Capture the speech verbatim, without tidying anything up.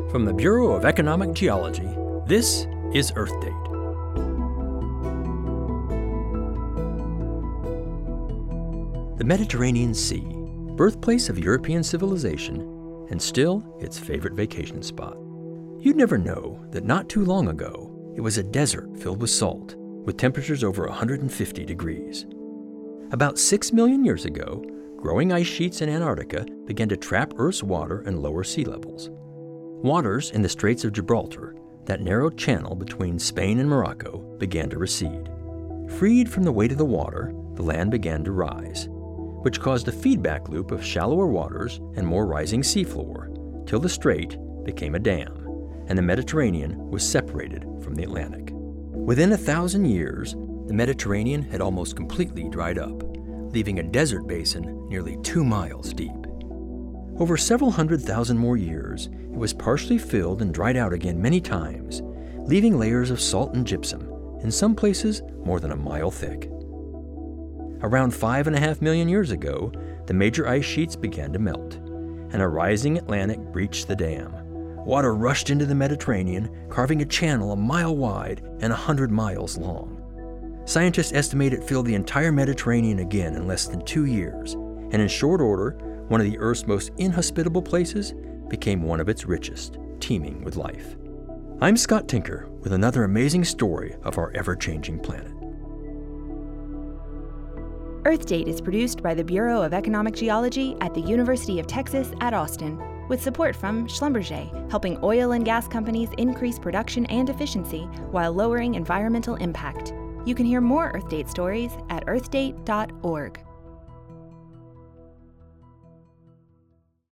From the Bureau of Economic Geology, this is Earth Date. The Mediterranean Sea, birthplace of European civilization, and still its favorite vacation spot. You'd never know that not too long ago, it was a desert filled with salt, with temperatures over one hundred fifty degrees. About six million years ago, growing ice sheets in Antarctica began to trap Earth's water and lower sea levels. Waters in the Straits of Gibraltar, that narrow channel between Spain and Morocco, began to recede. Freed from the weight of the water, the land began to rise, which caused a feedback loop of shallower waters and more rising seafloor, till the strait became a dam, and the Mediterranean was separated from the Atlantic. Within a thousand years, the Mediterranean had almost completely dried up, leaving a desert basin nearly two miles deep. Over several hundred thousand more years, it was partially filled and dried out again many times, leaving layers of salt and gypsum, in some places more than a mile thick. Around five and a half million years ago, the major ice sheets began to melt, and a rising Atlantic breached the dam. Water rushed into the Mediterranean, carving a channel a mile wide and a hundred miles long. Scientists estimate it filled the entire Mediterranean again in less than two years, and in short order, one of the Earth's most inhospitable places became one of its richest, teeming with life. I'm Scott Tinker with another amazing story of our ever-changing planet. Earth Date is produced by the Bureau of Economic Geology at the University of Texas at Austin, with support from Schlumberger, helping oil and gas companies increase production and efficiency while lowering environmental impact. You can hear more Earth Date stories at earth date dot org.